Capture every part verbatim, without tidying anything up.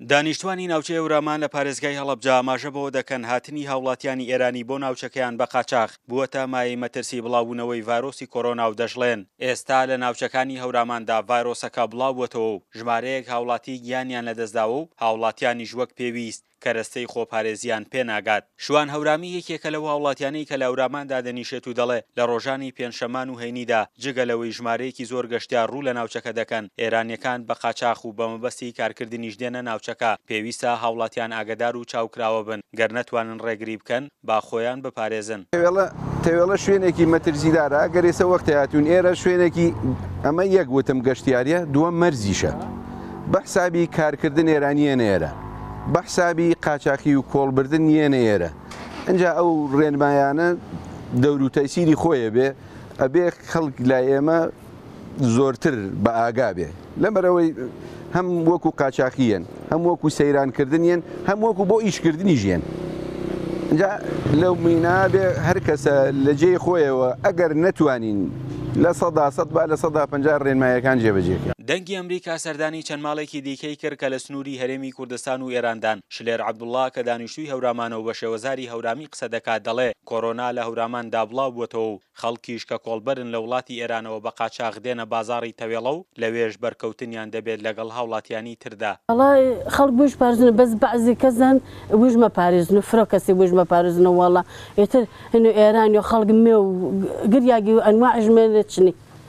دانیشتوانی ناوچەی هەورامان لە پارێزگای هەڵەبجە ئاماژە بەوە دەکەن هاتنی هاوڵاتیانی ئێرانی بۆ ناوچەکەیان بە قاچاغ بووەتە مایەی مەترسی بڵاوبوونەوەی ڤایرۆسی کۆرۆنا و دەژڵێن ئێستا لە ناوچەکانی هەوراماندا ڤایرۆسەکە بڵاوبووەتەوە و ژمارەیەک هاوڵاتی گیانیان لەدەستداوە و هاوڵاتیانیش وەک پێویست کەرەستەی خۆپارێزیان پێناگات. شوان هەورامی یەکێکە لەو هاوڵاتیانەی کە لە هەوراماندا دەنیشێت و دەڵێ لە ڕۆژانی پێنجشەمان و هەینیدا جگە لەوەی ژمارەیەکی زۆر گەشتیار ڕوو لە ناوچەکە دەکەن ئێرانیەکان بە قاچاق و بە مەبەستی کارکردنیش دێنە ناوچەکە پێویستە هاوڵاتیان ئاگادار و چاوکراوە بن گەر نەتوانن ڕێگری بکەن با خۆیان بپارێزن. تەوێڵە شوێنێکی مەترسیدارە گەرێسە وەختی هاتوون ئێرە شوێنێکی ئەمە یەک وتم گەشتیاریە دووەم مەرزیشە بە حسابی کارکردن ئێرانیە نێرە بە حسابی قاچاقی و کۆڵبردن نیەنە ئێرە ئەنجا ئەو ڕێنمایانە دەور و تەیسیری خۆیە بێ ئەبێ خەڵک لای ئێمە زۆرتر بە ئاگا بێ لەبەرەوەی هەم وەکو قاچاقیەن هەم وەکو سەیرانکردنیان هەم وەکو بۆ ئیشکردنی ژیان ئەنجا لەو مینا بێ هەر کەسە لە جێی خۆیەوە ئەگەر نەتوانین لە سەدا سەد با لە سەدا پەنجا ڕێنمایەکان جێبەجێکە. دەنگی ئەمریکا سەردانی چەند ماڵێکی دیکەی کرد کە لە سنووری هەرێمی کوردستان و ئێراندان. شلێر عەبدوڵڵا کە دانیشتووی هەورامانەوە بە شێوەزاری هەورامی قسە دەکات دەڵێ کۆرۆنا لە هەوراماندا بڵاو بووەتەوە و خەڵکیش کە کۆڵبەرن لە وڵاتی ئێرانەوە بە قاچاق دێنە بازاڕی تەوێڵە و لەوێش بەرکەوتنیان دەبێت لەگەڵ هاوڵاتیانی تردا. وەڵای خەڵک بوش پارێزن بەس بەعزی کەسان وش مەپارێزن و فرۆ کەسی وش مەپارێزن وەڵا ئێتر هەنو ئێرانی و خەڵک مێ و گریاگی و ئەنواع ژمێنێ چنی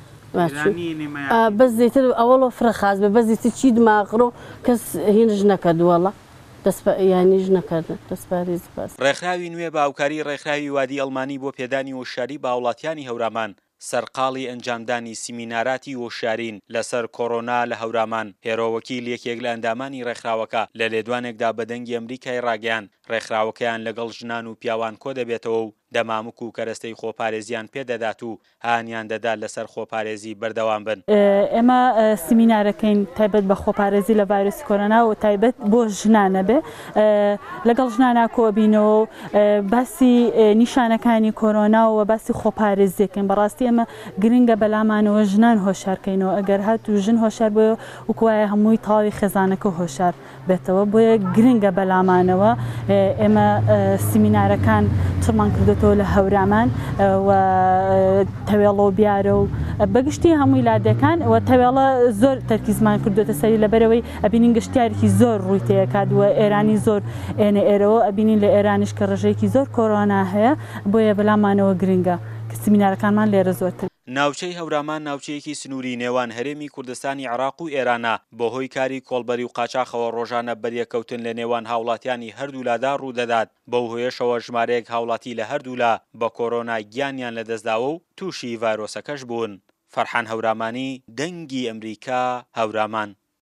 بەس زیتر ئەوەڵۆ فرەخاز بە بەس زیتر چی دماغڕۆ کەس هینش نەکردووەڵە یانیش نەکردن دەستپارێز باس. ڕێکخراوی نوێ بە هاوکاری ڕێکخراوی وادی ئەڵمانی بۆ پێدانی وەشاری بە هاوڵاتیانی هەورامان سەرقاڵی ئەنجامدانی سیمیناراتی وەشارین لەسەر کۆرۆنا لە هەورامان. هێرۆوەکیل یەکێک لە ئەندامانی ڕێکخراوەکە لە لێدوانێکدا بە دەنگی ئەمریکای ڕاگەیان ڕێکخراوەکەیان لەگەڵ ژنان و پیاوان کۆ دەبێتەوە و دەمامک و کەرەستەی خۆپارێزیان پێدەدات و هانیان دەدات لەسەر خۆپارێزی بەردەوام بن. ئێمە سیمینارەکەین تایبەت بە خۆپارێزی لە ڤایرۆسی کۆرۆنا و تایبەت بۆ ژنانە بێ لەگەڵ ژنانە کۆبینەوە باسی نیشانەکانی کۆرۆنا و باسی خۆپارێزیەکەین. بەڕاستی ئێمە گرنگە بەلامانەوە ژنان هۆشارکەینەوە ئەگەر هات و ژن هۆشار بۆ وکوایە هەمووی تاڵی خێزانەکە هۆشار بێتەوە بۆیە گرنگە بەلامانەوە ئێمە سیمینارەکان چڕمان کردێتەوە لە هەورامان و تەوێڵە و بیارە و بەگشتی هەمووی لادەکان و تەوێڵە زۆر تەرکیزمان کردوێتە سەری لەبەرەوەی ئەبینین گەشتیارێکی زۆر ڕووی تێکات و ئێرانی زۆر ئێنە ئێرەوە ئەبینین لە ئێرانیش کە ڕژەیەکی زۆر کۆرۆنا هەیە بۆیە بەلامانەوە گرنگە کە سیمینارەکانمان لێرە زۆرتر. ناوچەی هەورامان ناوچەیەکی سنووری نێوان هەرێمی کوردستانی عێراق و ئێرانە بەهۆی کاری کۆڵبەری و قاچاقەوە ڕۆژانە بەریەکەوتن لە نێوان هاوڵاتیانی هەردوو لادا ڕوودەدات. بەو هۆیەشەوە ژمارەیەک هاوڵاتی لە هەردوو لا بە کۆرۆنا گیانیان لەدەستداوە و تووشی ڤایرۆسەکەش بوون. فەرحان هەورامانی دەنگی ئەمریکا هەورامان.